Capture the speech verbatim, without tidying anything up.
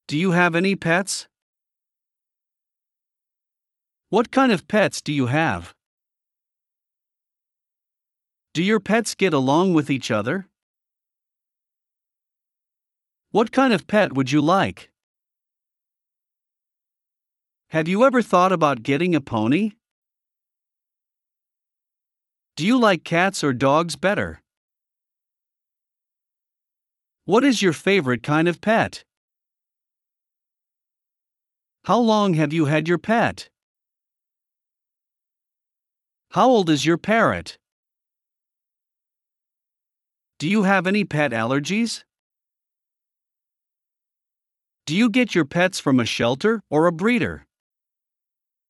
Do you have any pets? What kind of pets do you have? Do your pets get along with each other? What kind of pet would you like? Have you ever thought about getting a pony? Do you like cats or dogs better? What is your favorite kind of pet? How long have you had your pet? How old is your parrot? Do you have any pet allergies? Do you get your pets from a shelter or a breeder?